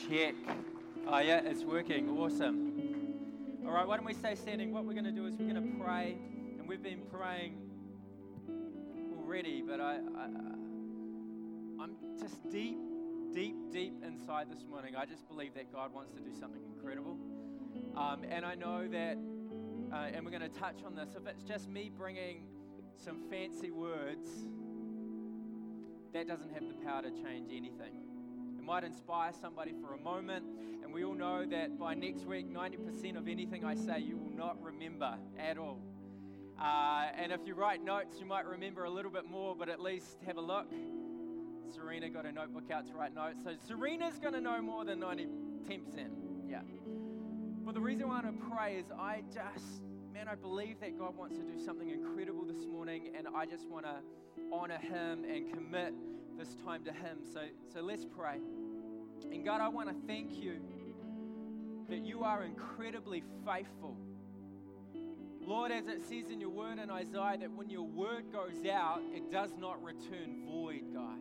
Check. Oh yeah, it's working. Awesome. All right, why don't we stay standing? What we're going to do is we're going to pray, and we've been praying already, but I'm just deep inside this morning. I just believe that God wants to do something incredible, and I know that, and we're going to touch on this. If it's just me bringing some fancy words, that doesn't have the power to change anything. It might inspire somebody for a moment, and we all know that by next week, 90% of anything I say you will not remember at all. And if you write notes, you might remember a little bit more, but at least have a look. Serena got a notebook out to write notes, so Serena's going to know more than 10%. Yeah. But the reason why I want to pray is I believe that God wants to do something incredible this morning, and I just want to honor Him and commit this time to Him. So let's pray. And God, I want to thank you that you are incredibly faithful. Lord, as it says in your word in Isaiah, that when your word goes out, it does not return void, God.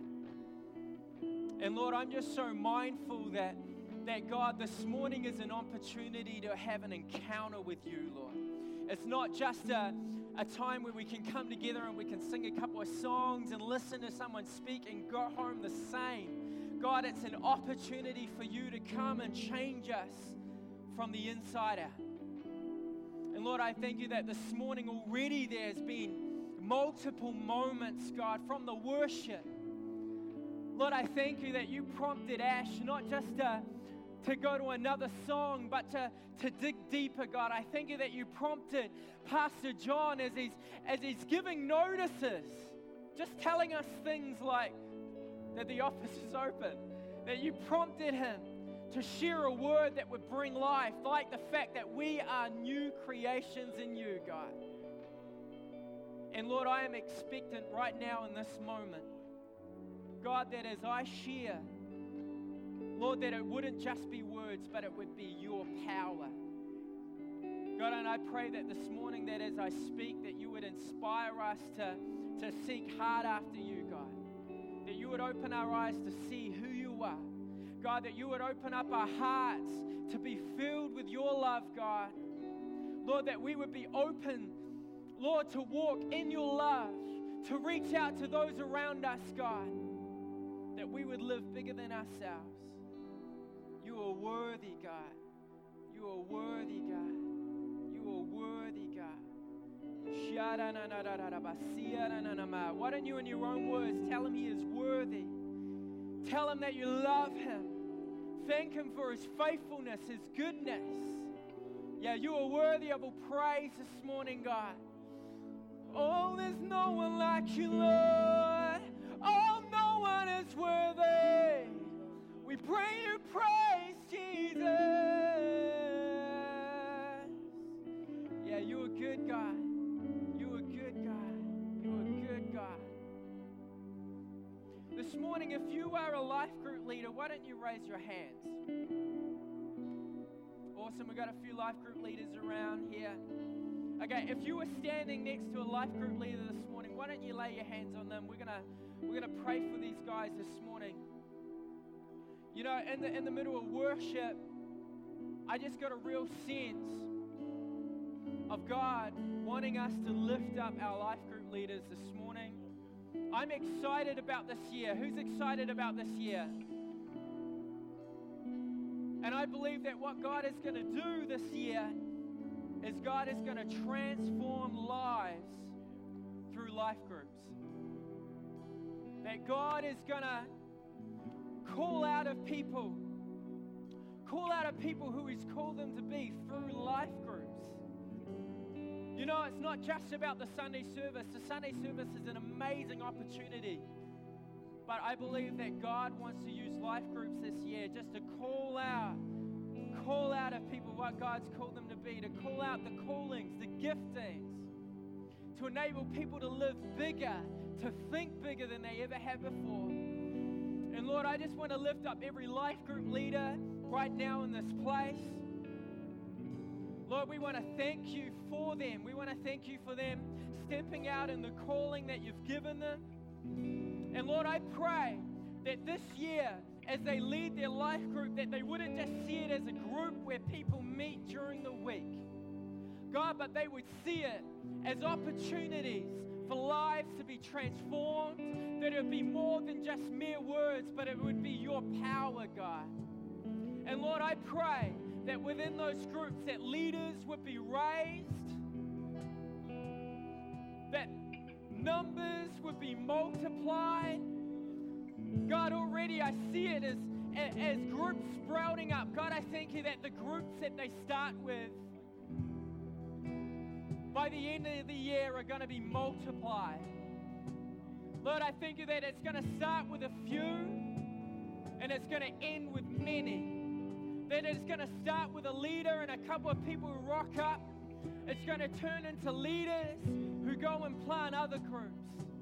And Lord, I'm just so mindful that God, this morning is an opportunity to have an encounter with you, Lord. It's not just a time where we can come together and we can sing a couple of songs and listen to someone speak and go home the same. God, it's an opportunity for you to come and change us from the inside out. And Lord, I thank you that this morning already there's been multiple moments, God, from the worship. Lord, I thank you that you prompted Ash not just to go to another song, but to dig deeper, God. I thank you that you prompted Pastor John as he's giving notices, just telling us things like that the office is open, that you prompted him to share a word that would bring life, like the fact that we are new creations in you, God. And Lord, I am expectant right now in this moment, God, that as I share, Lord, that it wouldn't just be words, but it would be your power. God, and I pray that this morning that as I speak, that you would inspire us to seek hard after you, God. That you would open our eyes to see who you are. God, that you would open up our hearts to be filled with your love, God. Lord, that we would be open, Lord, to walk in your love, to reach out to those around us, God. That we would live bigger than ourselves. You are worthy, God. You are worthy, God. You are worthy, God. Why don't you in your own words tell him he is worthy? Tell him that you love him. Thank him for his faithfulness, his goodness. Yeah, you are worthy of all praise this morning, God. Oh, there's no one like you, Lord. Oh, no one is worthy. We bring you praise, Jesus. Yeah, you are good, God. You are good, God. You are good, God. This morning, if you are a life group leader, why don't you raise your hands? Awesome, we've got a few life group leaders around here. Okay, if you were standing next to a life group leader this morning, why don't you lay your hands on them? We're gonna pray for these guys this morning. You know, in the middle of worship, I just got a real sense of God wanting us to lift up our life group leaders this morning. I'm excited about this year. Who's excited about this year? And I believe that what God is going to do this year is God is going to transform lives through life groups. That God is going to call out of people who He's called them to be through life groups. You know, it's not just about the Sunday service. The Sunday service is an amazing opportunity. But I believe that God wants to use life groups this year just to call out of people what God's called them to be, to call out the callings, the giftings, to enable people to live bigger, to think bigger than they ever have before. And Lord, I just want to lift up every life group leader right now in this place. Lord, we want to thank you for them. We want to thank you for them stepping out in the calling that you've given them. And Lord, I pray that that this year, as they lead their life group, that they wouldn't just see it as a group where people meet during the week, God, but they would see it as opportunities for lives to be transformed, that it would be more than just mere words, but it would be your power, God. And Lord, I pray that within those groups that leaders would be raised, that numbers would be multiplied. God, already I see it as groups sprouting up. God, I thank you that the groups that they start with, by the end of the year, are going to be multiplied. Lord, I thank you that it's going to start with a few and it's going to end with many. That it's going to start with a leader and a couple of people who rock up. It's going to turn into leaders who go and plant other groups.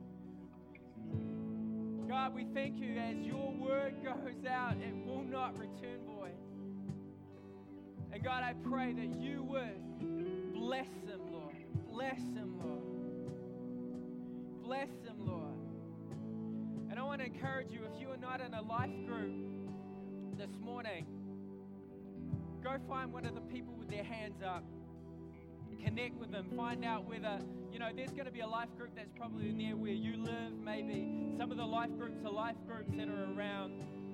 God, we thank you as your word goes out, it will not return void. And God, I pray that you would bless them, Lord. Bless them, Lord. Bless them, Lord. And I want to encourage you, if you are not in a life group this morning, go find one of the people with their hands up. Connect with them. Find out whether, there's going to be a life group that's probably near where you live, maybe. Some of the life groups are life groups that are around,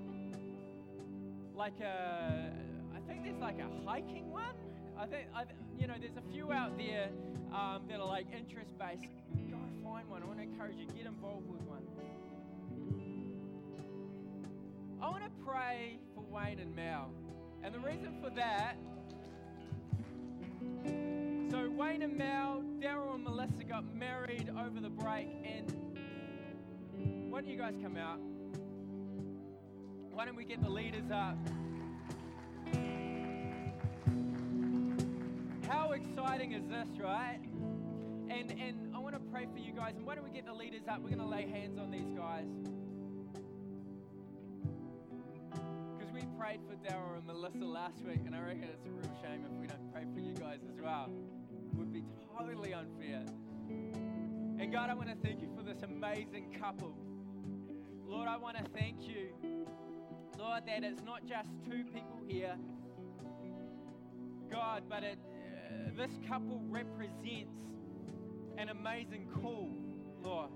I think there's like a hiking one. There's a few out there that are like interest-based. Go find one. I want to encourage you, get involved with one. I want to pray for Wayne and Mel. And the reason for that, so Wayne and Mel, Daryl and Melissa got married over the break, and why don't you guys come out? Why don't we get the leaders up? How exciting is this, right? And I want to pray for you guys, and why don't we get the leaders up? We're going to lay hands on these guys. We prayed for Daryl and Melissa last week, and I reckon it's a real shame if we don't pray for you guys as well. It would be totally unfair. And God, I want to thank you for this amazing couple. Lord, I want to thank you, Lord, that it's not just two people here, God, but this couple represents an amazing call, Lord.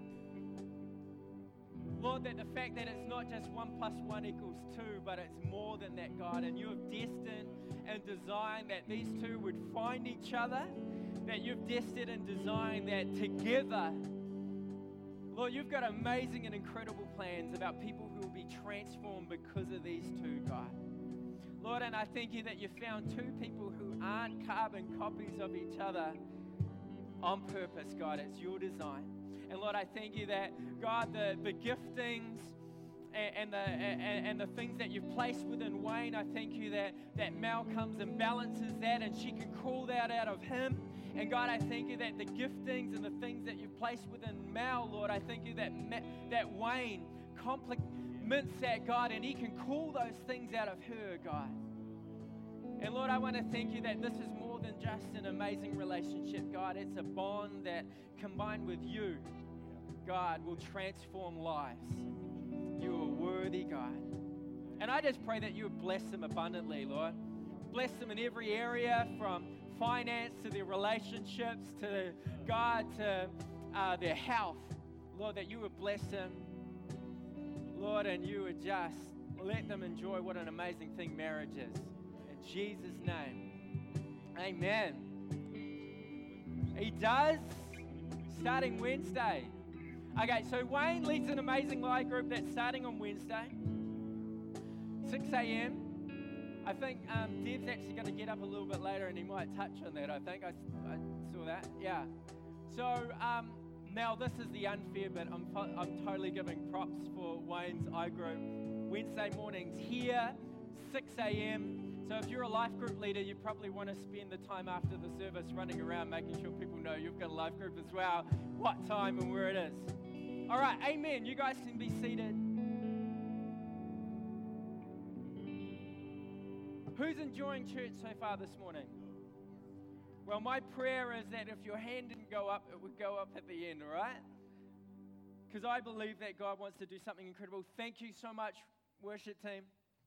Lord, that the fact that it's not just 1 + 1 = 2, but it's more than that, God. And you have destined and designed that these two would find each other, that you've destined and designed that together. Lord, you've got amazing and incredible plans about people who will be transformed because of these two, God. Lord, and I thank you that you found two people who aren't carbon copies of each other on purpose, God. It's your design. And Lord, I thank you that, God, the giftings and the things that you've placed within Wayne, I thank you that Mel comes and balances that and she can call that out of him. And God, I thank you that the giftings and the things that you've placed within Mel, Lord, I thank you that Wayne complements that, God, and he can call those things out of her, God. And Lord, I want to thank you that this is more than just an amazing relationship, God. It's a bond that, combined with you, God, will transform lives. You are worthy, God. And I just pray that you would bless them abundantly, Lord. Bless them in every area, from finance to their relationships to, God, to their health. Lord, that you would bless them, Lord, and you would just let them enjoy what an amazing thing marriage is. In Jesus' name, amen. He does, starting Wednesday. Okay, so Wayne leads an amazing life group that's starting on Wednesday, 6 a.m. I think Dev's actually going to get up a little bit later and he might touch on that, I think. I saw that, yeah. So now this is the unfair bit. I'm totally giving props for Wayne's iGroup. Wednesday mornings here, 6 a.m. So if you're a life group leader, you probably want to spend the time after the service running around making sure people know you've got a life group as well, what time and where it is. All right, amen. You guys can be seated. Who's enjoying church so far this morning? Well, my prayer is that if your hand didn't go up, it would go up at the end, all right? because I believe that God wants to do something incredible. Thank you so much, worship team.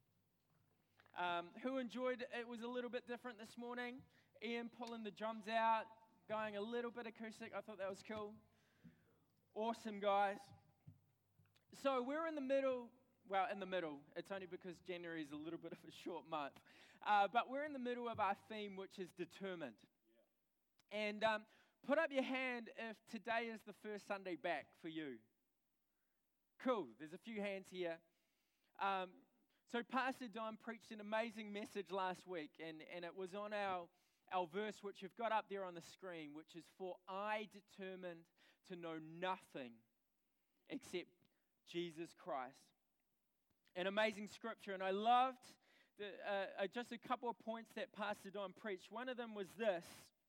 Who enjoyed it? Was a little bit different this morning. Ian pulling the drums out, going a little bit acoustic. I thought that was cool. Awesome, guys. So we're in the middle. Well, in the middle. It's only because January is a little bit of a short month. But we're in the middle of our theme, which is determined. Yeah. And put up your hand if today is the first Sunday back for you. Cool. There's a few hands here. So Pastor Don preached an amazing message last week, and it was on our verse, which you've got up there on the screen, which is, "For I determined to know nothing except Jesus Christ." An amazing scripture, and I loved just a couple of points that Pastor Don preached. One of them was this.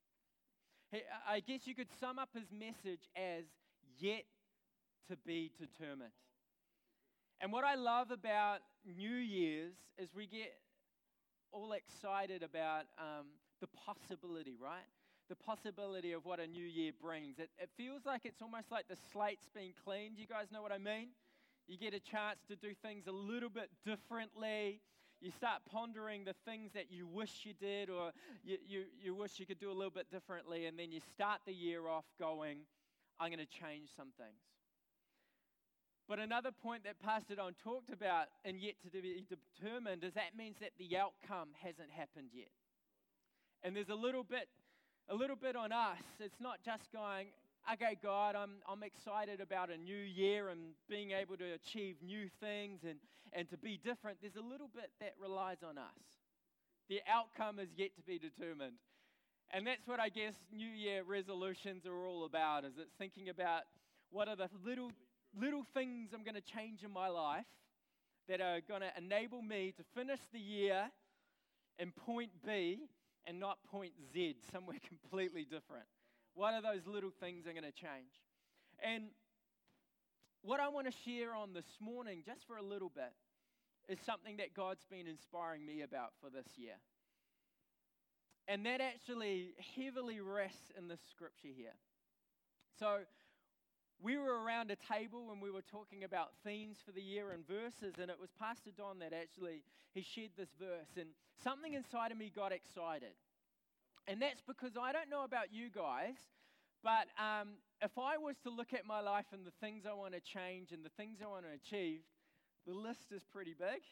I guess you could sum up his message as, "Yet to be determined." And what I love about New Year's is we get all excited about the possibility, right? The possibility of what a new year brings. It feels like it's almost like the slate's being cleaned. You guys know what I mean? You get a chance to do things a little bit differently. You start pondering the things that you wish you did, or you wish you could do a little bit differently, and then you start the year off going, "I'm going to change some things." But another point that Pastor Don talked about, and yet to be determined, is that means that the outcome hasn't happened yet. And there's a little bit on us. It's not just going, "Okay, God, I'm excited about a new year and being able to achieve new things and to be different." There's a little bit that relies on us. The outcome is yet to be determined. And that's what I guess New Year resolutions are all about, is it's thinking about what are the little things I'm going to change in my life that are going to enable me to finish the year in point B and not point Z, somewhere completely different. What are those little things I'm going to change? And what I want to share on this morning, just for a little bit, is something that God's been inspiring me about for this year. And that actually heavily rests in this scripture here. So we were around a table and we were talking about themes for the year and verses, and it was Pastor Don that actually, he shared this verse, and something inside of me got excited. And that's because I don't know about you guys, but if I was to look at my life and the things I want to change and the things I want to achieve, the list is pretty big.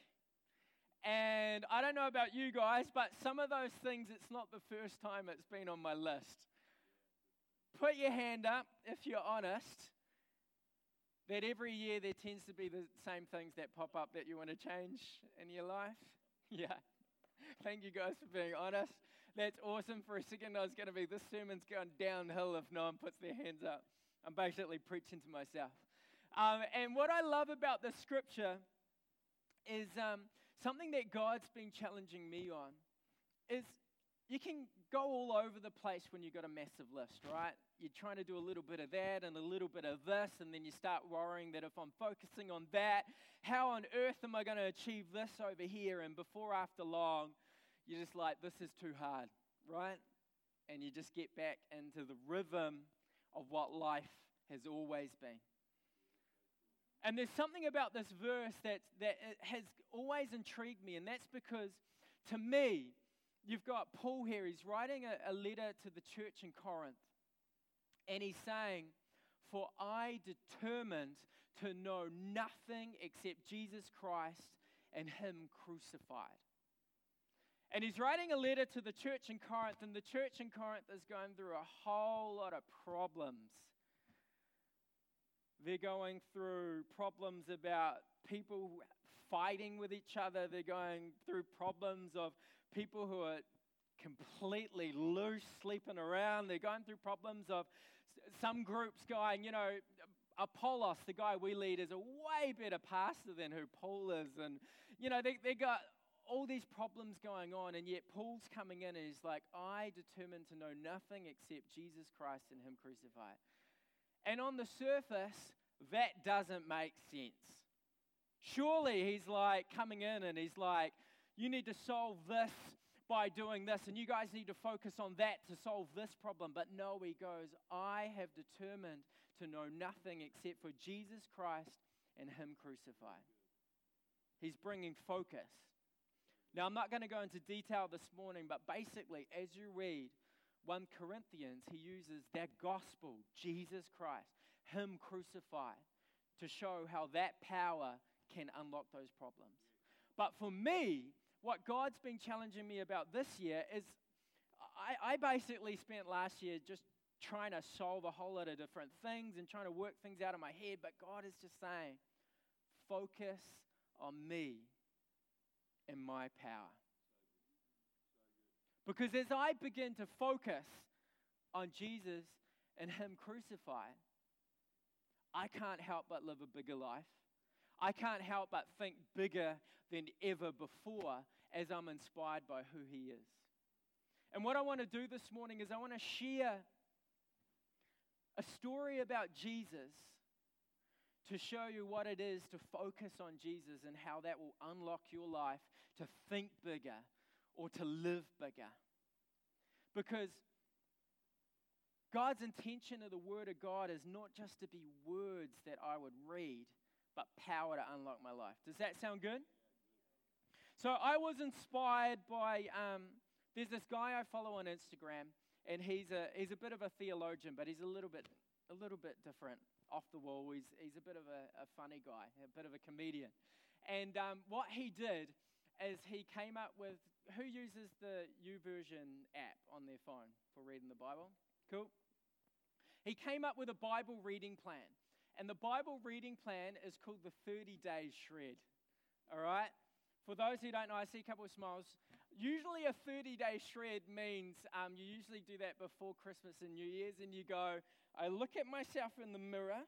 And I don't know about you guys, but some of those things, it's not the first time it's been on my list. Put your hand up if you're honest, that every year there tends to be the same things that pop up that you want to change in your life. Yeah. Thank you guys for being honest. That's awesome. For a second I was going to be, this sermon's going downhill if no one puts their hands up. I'm basically preaching to myself. And what I love about this scripture is something that God's been challenging me on is you can go all over the place when you've got a massive list, right? You're trying to do a little bit of that and a little bit of this, and then you start worrying that if I'm focusing on that, how on earth am I going to achieve this over here? And before after long, you're just like, this is too hard, right? And you just get back into the rhythm of what life has always been. And there's something about this verse that has always intrigued me, and that's because, to me, you've got Paul here. He's writing a letter to the church in Corinth, and he's saying, "For I determined to know nothing except Jesus Christ and Him crucified." And he's writing a letter to the church in Corinth, and the church in Corinth is going through a whole lot of problems. They're going through problems about people fighting with each other. They're going through problems of people who are completely loose, sleeping around. They're going through problems of some groups going, Apollos, the guy we lead, is a way better pastor than who Paul is. And, they got all these problems going on, and yet Paul's coming in and he's like, I determined to know nothing except Jesus Christ and Him crucified. And on the surface, that doesn't make sense. Surely he's like coming in and he's like, you need to solve this by doing this, and you guys need to focus on that to solve this problem. But no, he goes, I have determined to know nothing except for Jesus Christ and Him crucified. He's bringing focus. Now, I'm not going to go into detail this morning, but basically, as you read 1 Corinthians, he uses that gospel, Jesus Christ, Him crucified, to show how that power can unlock those problems. But for me, what God's been challenging me about this year is I basically spent last year just trying to solve a whole lot of different things and trying to work things out in my head, but God is just saying, focus on me and my power. Because as I begin to focus on Jesus and Him crucified, I can't help but live a bigger life. I can't help but think bigger than ever before as I'm inspired by who He is. And what I want to do this morning is I want to share a story about Jesus to show you what it is to focus on Jesus and how that will unlock your life to think bigger or to live bigger. Because God's intention of the Word of God is not just to be words that I would read, but power to unlock my life. Does that sound good? So I was inspired by, there's this guy I follow on Instagram, and he's a bit of a theologian, but he's a little bit different, off the wall. He's a bit of a funny guy, a bit of a comedian. And what he did is he came up with, who uses the YouVersion app on their phone for reading the Bible? Cool. He came up with a Bible reading plan. And the Bible reading plan is called the 30-day shred. All right? For those who don't know, I see a couple of smiles. Usually a 30-day shred means you usually do that before Christmas and New Year's, and you go, I look at myself in the mirror.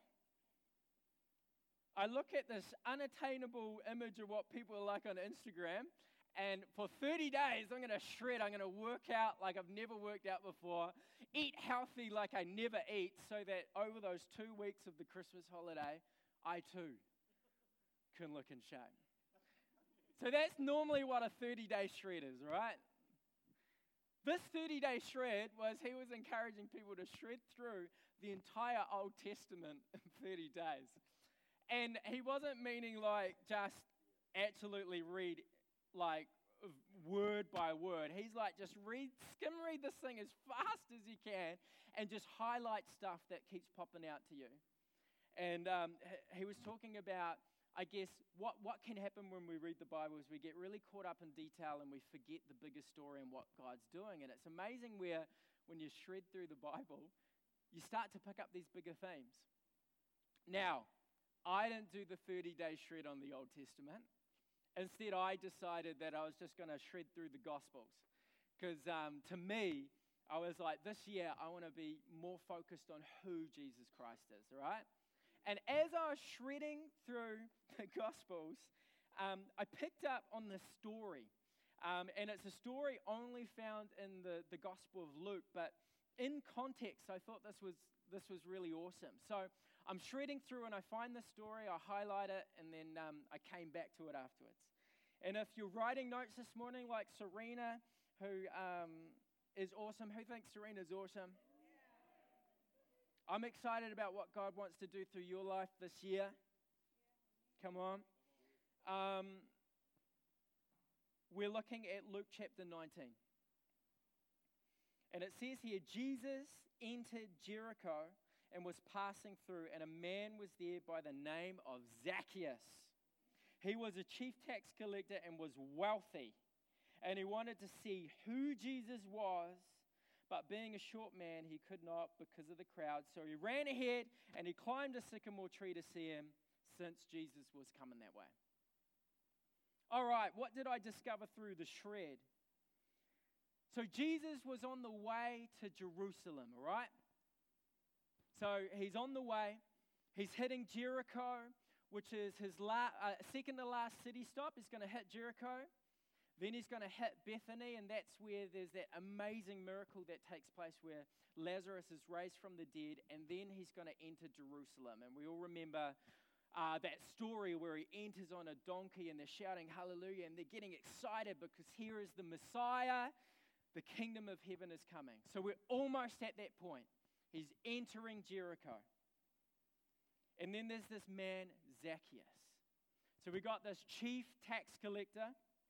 I look at this unattainable image of what people are like on Instagram, and for 30 days, I'm going to shred. I'm going to work out like I've never worked out before, eat healthy like I never eat, so that over those 2 weeks of the Christmas holiday, I too can look in shape. So that's normally what a 30-day shred is, right? This 30-day shred he was encouraging people to shred through the entire Old Testament in 30 days. And he wasn't meaning like just absolutely read like word by word. He's like, just skim read this thing as fast as you can and just highlight stuff that keeps popping out to you. And he was talking about, I guess, what can happen when we read the Bible is we get really caught up in detail and we forget the bigger story and what God's doing. And it's amazing where when you shred through the Bible, you start to pick up these bigger themes. Now, I didn't do the 30-day shred on the Old Testament. Instead, I decided that I was just going to shred through the Gospels. Because to me, I was like, this year, I want to be more focused on who Jesus Christ is, right? And as I was shredding through the Gospels, I picked up on this story. And it's a story only found in the Gospel of Luke. But in context, I thought this was really awesome. So I'm shredding through and I find the story, I highlight it, and then I came back to it afterwards. And if you're writing notes this morning, like Serena, who is awesome. Who thinks Serena's awesome? I'm excited about what God wants to do through your life this year. Come on. We're looking at Luke chapter 19. And it says here, Jesus entered Jericho and was passing through, and a man was there by the name of Zacchaeus. He was a chief tax collector and was wealthy, and he wanted to see who Jesus was, but being a short man, he could not because of the crowd. So he ran ahead and he climbed a sycamore tree to see him, since Jesus was coming that way. All right, what did I discover through the shred? So Jesus was on the way to Jerusalem, all right? So he's on the way. He's hitting Jericho, which is his second to last city stop. He's going to hit Jericho. Then he's going to hit Bethany, and that's where there's that amazing miracle that takes place where Lazarus is raised from the dead, and then he's going to enter Jerusalem. And we all remember that story where he enters on a donkey, and they're shouting hallelujah, and they're getting excited because here is the Messiah. The kingdom of heaven is coming. So we're almost at that point. He's entering Jericho. And then there's this man, Zacchaeus. So we got this chief tax collector.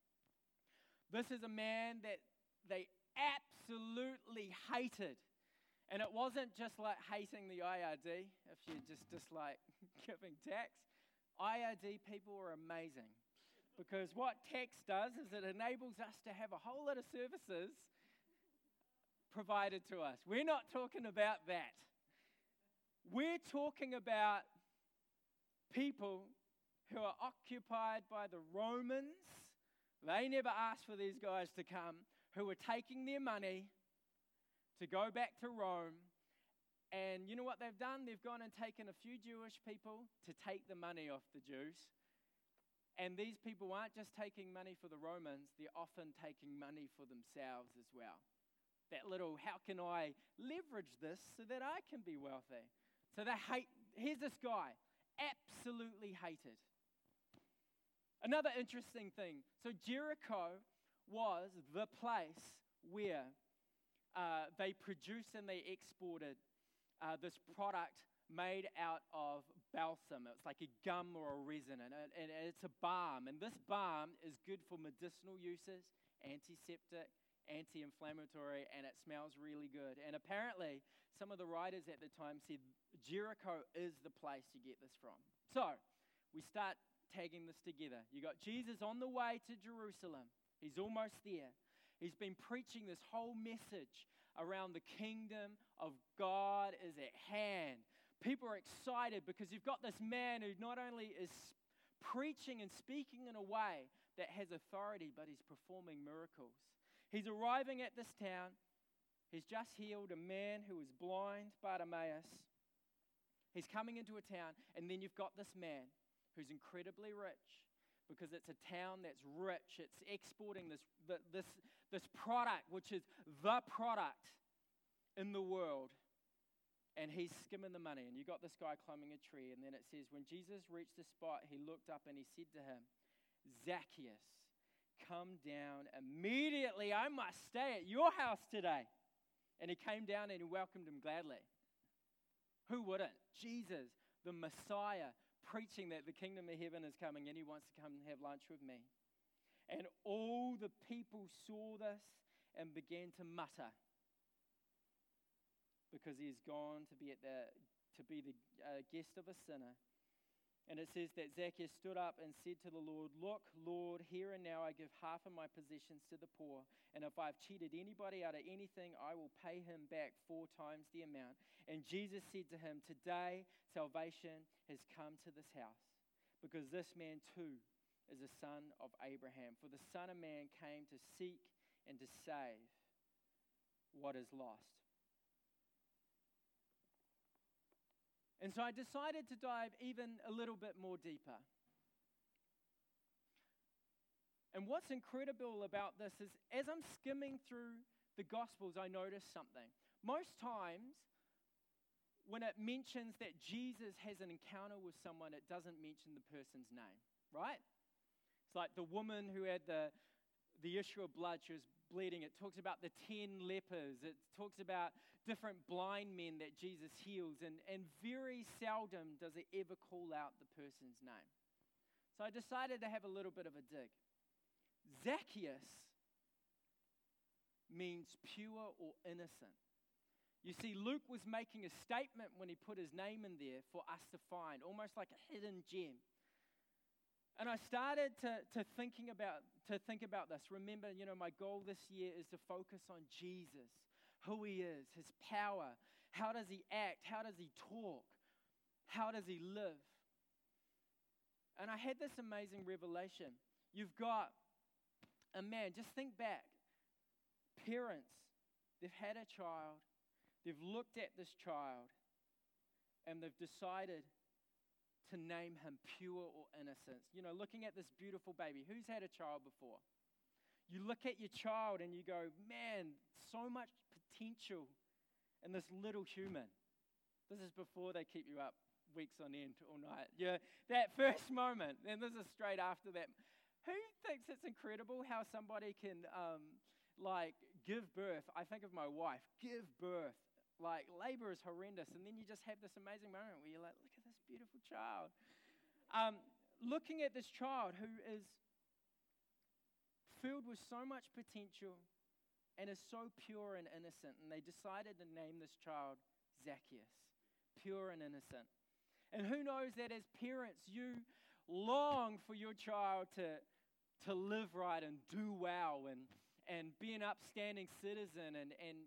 This is a man that they absolutely hated. And it wasn't just like hating the IRD, if you just dislike giving tax. IRD people are amazing. Because what tax does is it enables us to have a whole lot of services provided to us. We're not talking about that. We're talking about people who are occupied by the Romans. They never asked for these guys to come, who were taking their money to go back to Rome. And you know what they've done? They've gone and taken a few Jewish people to take the money off the Jews. And these people aren't just taking money for the Romans, they're often taking money for themselves as well. That little, how can I leverage this so that I can be wealthy? So they hate, here's this guy, absolutely hated. Another interesting thing, so Jericho was the place where they produced and they exported this product made out of balsam. It's like a gum or a resin, and it's a balm. And this balm is good for medicinal uses, antiseptic, anti-inflammatory, and it smells really good. And apparently, some of the writers at the time said Jericho is the place you get this from. So, we start tagging this together. You got Jesus on the way to Jerusalem. He's almost there. He's been preaching this whole message around the kingdom of God is at hand. People are excited because you've got this man who not only is preaching and speaking in a way that has authority, but he's performing miracles. He's arriving at this town. He's just healed a man who was blind, Bartimaeus. He's coming into a town, and then you've got this man who's incredibly rich because it's a town that's rich. It's exporting this product, which is the product in the world. And he's skimming the money. And you got this guy climbing a tree. And then it says, when Jesus reached the spot, he looked up and he said to him, Zacchaeus, come down immediately. I must stay at your house today. And he came down and he welcomed him gladly. Who wouldn't? Jesus, the Messiah, preaching that the kingdom of heaven is coming and he wants to come and have lunch with me. And all the people saw this and began to mutter, because he has gone to be the guest of a sinner. And it says that Zacchaeus stood up and said to the Lord, look, Lord, here and now I give half of my possessions to the poor. And if I've cheated anybody out of anything, I will pay him back 4 times the amount. And Jesus said to him, today salvation has come to this house, because this man too is a son of Abraham. For the Son of Man came to seek and to save what is lost. And so I decided to dive even a little bit more deeper. And what's incredible about this is, as I'm skimming through the Gospels, I noticed something. Most times, when it mentions that Jesus has an encounter with someone, it doesn't mention the person's name, right? It's like the woman who had the issue of blood, she was bleeding. It talks about the 10 lepers. It talks about different blind men that Jesus heals. And very seldom does it ever call out the person's name. So I decided to have a little bit of a dig. Zacchaeus means pure or innocent. You see, Luke was making a statement when he put his name in there for us to find, almost like a hidden gem. And I started to think about this. Remember, my goal this year is to focus on Jesus, who he is, his power. How does he act? How does he talk? How does he live? And I had this amazing revelation. You've got a man, just think back. Parents, they've had a child. They've looked at this child and they've decided to name him pure or innocence. Looking at this beautiful baby. Who's had a child before? You look at your child and you go, man, so much potential in this little human. This is before they keep you up weeks on end all night. Yeah, that first moment, and this is straight after that. Who thinks it's incredible how somebody can give birth? I think of my wife, give birth. Like, labor is horrendous, and then you just have this amazing moment where you're like, look at this beautiful child. Looking at this child who is filled with so much potential and is so pure and innocent. And they decided to name this child Zacchaeus, pure and innocent. And who knows that as parents, you long for your child to live right and do well and be an upstanding citizen.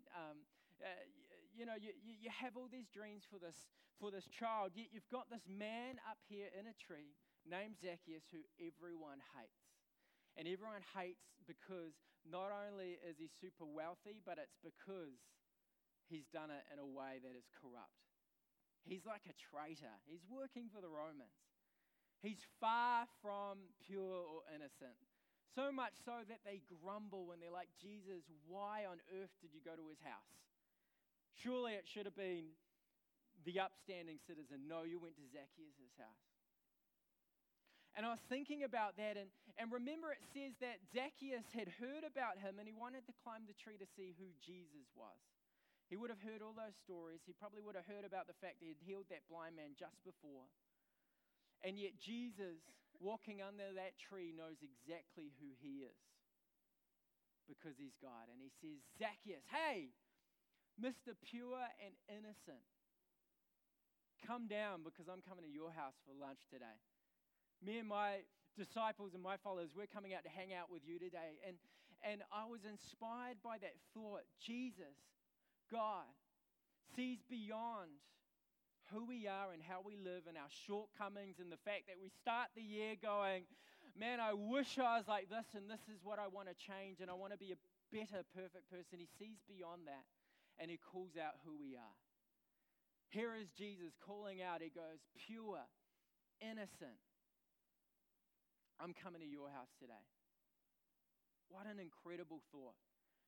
You have all these dreams for this child, yet you've got this man up here in a tree named Zacchaeus who everyone hates. And everyone hates because not only is he super wealthy, but it's because he's done it in a way that is corrupt. He's like a traitor. He's working for the Romans. He's far from pure or innocent. So much so that they grumble when they're like, Jesus, why on earth did you go to his house? Surely it should have been the upstanding citizen. No, you went to Zacchaeus' house. And I was thinking about that, and remember it says that Zacchaeus had heard about him, and he wanted to climb the tree to see who Jesus was. He would have heard all those stories. He probably would have heard about the fact that he had healed that blind man just before. And yet Jesus, walking under that tree, knows exactly who he is because he's God. And he says, Zacchaeus, hey, Mr. Pure and Innocent, come down because I'm coming to your house for lunch today. Me and my disciples and my followers, we're coming out to hang out with you today. And I was inspired by that thought. Jesus, God, sees beyond who we are and how we live and our shortcomings and the fact that we start the year going, man, I wish I was like this and this is what I want to change and I want to be a better, perfect person. He sees beyond that and he calls out who we are. Here is Jesus calling out. He goes, pure, innocent. I'm coming to your house today. What an incredible thought.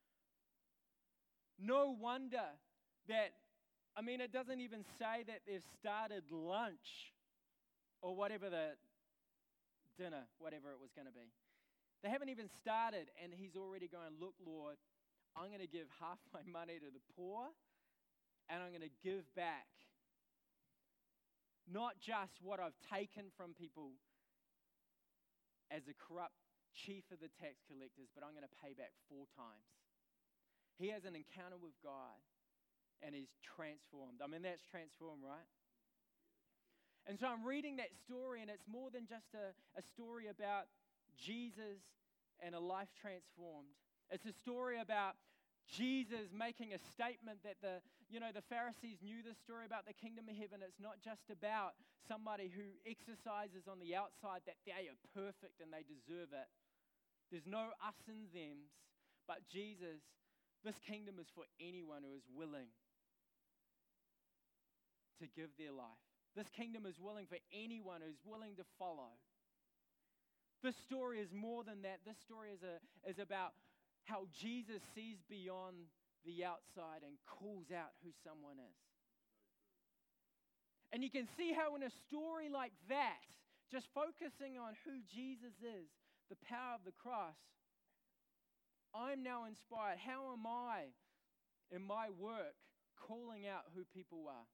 No wonder that, it doesn't even say that they've started lunch or whatever the dinner, whatever it was going to be. They haven't even started and he's already going, look, Lord, I'm going to give half my money to the poor and I'm going to give back not just what I've taken from people as a corrupt chief of the tax collectors, but I'm going to pay back 4 times. He has an encounter with God and he's transformed. That's transformed, right? And so I'm reading that story and it's more than just a story about Jesus and a life transformed. It's a story about Jesus making a statement that the Pharisees knew this story about the kingdom of heaven. It's not just about somebody who exercises on the outside that they are perfect and they deserve it. There's no us and thems, but Jesus, this kingdom is for anyone who is willing to give their life. This kingdom is willing for anyone who's willing to follow. This story is more than that. This story is about how Jesus sees beyond the outside and calls out who someone is. And you can see how in a story like that, just focusing on who Jesus is, the power of the cross, I'm now inspired. How am I, in my work, calling out who people are?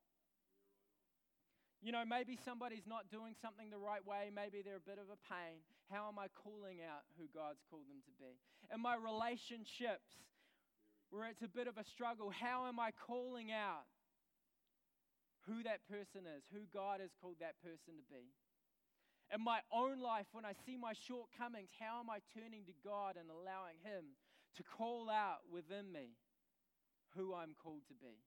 Maybe somebody's not doing something the right way. Maybe they're a bit of a pain. How am I calling out who God's called them to be? In my relationships, where it's a bit of a struggle, how am I calling out who that person is, who God has called that person to be? In my own life, when I see my shortcomings, how am I turning to God and allowing Him to call out within me who I'm called to be?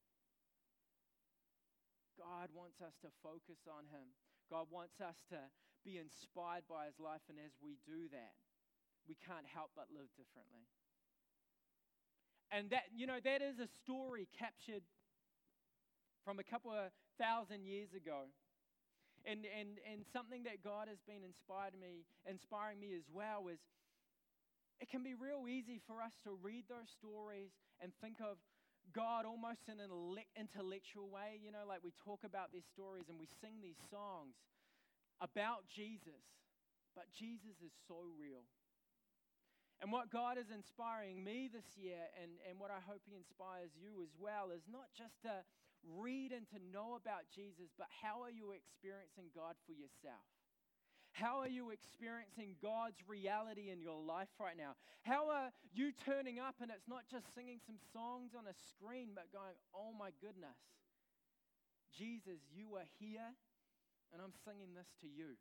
God wants us to focus on Him. God wants us to be inspired by His life, and as we do that, we can't help but live differently. And that is a story captured from a couple of 1,000 years ago. And something that God has been inspiring me as well is it can be real easy for us to read those stories and think of God almost in an intellectual way, like we talk about these stories and we sing these songs about Jesus, but Jesus is so real. And what God is inspiring me this year and what I hope He inspires you as well is not just to read and to know about Jesus, but how are you experiencing God for yourself? How are you experiencing God's reality in your life right now? How are you turning up and it's not just singing some songs on a screen, but going, oh my goodness, Jesus, you are here and I'm singing this to you.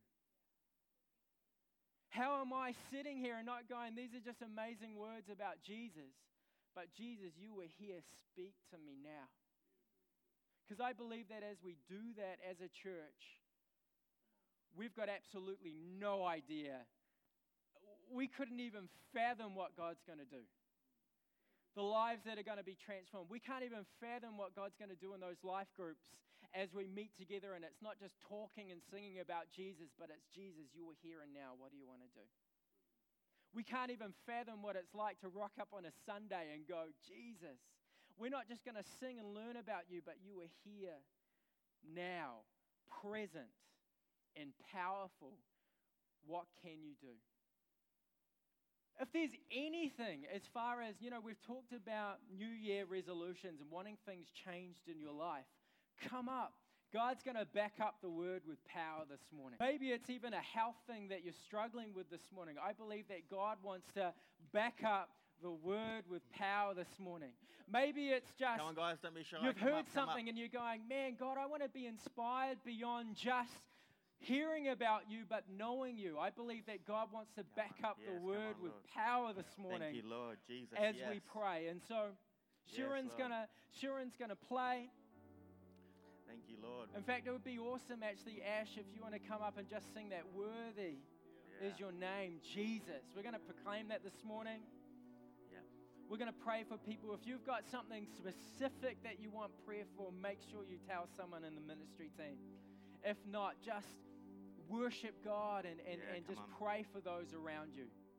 How am I sitting here and not going, these are just amazing words about Jesus, but Jesus, you were here, speak to me now. Because I believe that as we do that as a church, we've got absolutely no idea. We couldn't even fathom what God's going to do. The lives that are going to be transformed. We can't even fathom what God's going to do in those life groups as we meet together, and it's not just talking and singing about Jesus, but it's Jesus, you are here and now. What do you want to do? We can't even fathom what it's like to rock up on a Sunday and go, Jesus, we're not just going to sing and learn about you, but you are here now, present and powerful. What can you do? If there's anything, as far as, we've talked about New Year resolutions and wanting things changed in your life, come up. God's going to back up the word with power this morning. Maybe it's even a health thing that you're struggling with this morning. I believe that God wants to back up the word with power this morning. Maybe it's just, come on guys, don't be shy. You've heard something and you're going, man, God, I want to be inspired beyond just hearing about you, but knowing you. I believe that God wants to back up the word with power this morning. Thank you, Lord Jesus. As we pray. And so Sharon's gonna play. Thank you, Lord. In fact, it would be awesome, actually, Ash, if you want to come up and just sing that. Worthy is your name, Jesus. We're going to proclaim that this morning. Yeah. We're going to pray for people. If you've got something specific that you want prayer for, make sure you tell someone in the ministry team. If not, just worship God and just pray for those around you.